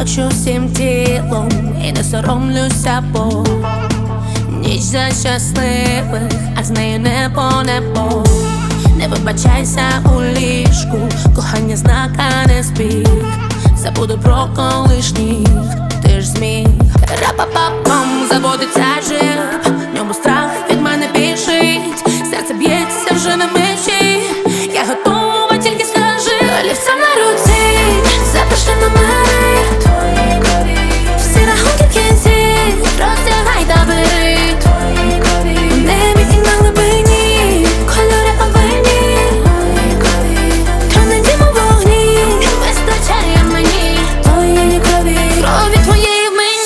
хочу всім тілом і не соромлюся, бо ніч за щасливих, а з нею небо. Не вибачайся у ліжку, кохання знака не збіг. Забуду про колишніх, ти ж зміг. Рапапапам, заводиться джип, в ньому страх від мене більшить. Серце б'ється вже на межі, я готова, тільки скажи. Олівця на руці, запиши номери твої крові, всі рахунки в кінці, роздягай та бери твої крові. У небі і на глибині, кольори овальні, твої крові. Троненькі мов вогні, вистачає мені твоєї крові, крові твоєї в мені.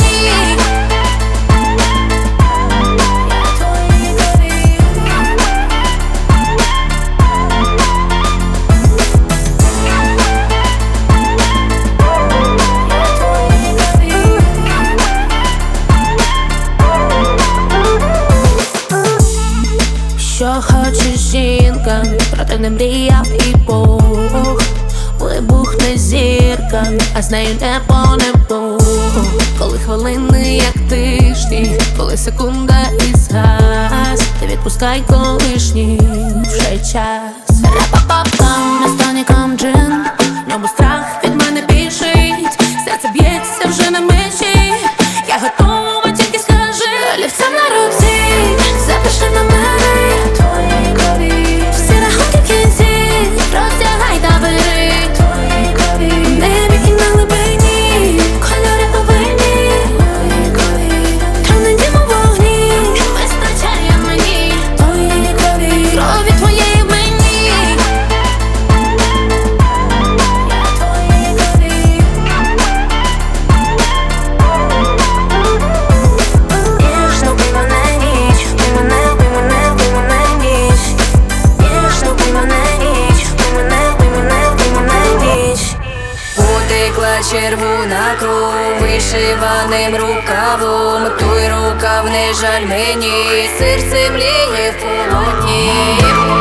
Що хоче жінка, проте не мріяв і Бог. Вибухне зірка, а з нею небо. Коли хвилини, як тижні, коли секунда і згас, ти відпускай колишній вже час. Рапапапам, на стоніком джин, в ньому страх від мене більшить. Серце б'ється вже на межі, я готова, тільки скажи. Олівця на руці, запиши номери твої крові, всі рахунки в кінці, роздягай та бери твої крові. В небі і на глибині, кольори овальні, твої крові. Троненькі мов вогні, вистачає мені твоєї крові, крові твоєї в мені. Ніжно бий мене ніч, бий мене, бий мене, бий мене ніч. Ніжно бий мене ніч, бий мене, бий мене, бий мене ніч. Утекла червона кров вишиваним рукавом. Той рукав не жаль мені, серце мліє в полотні.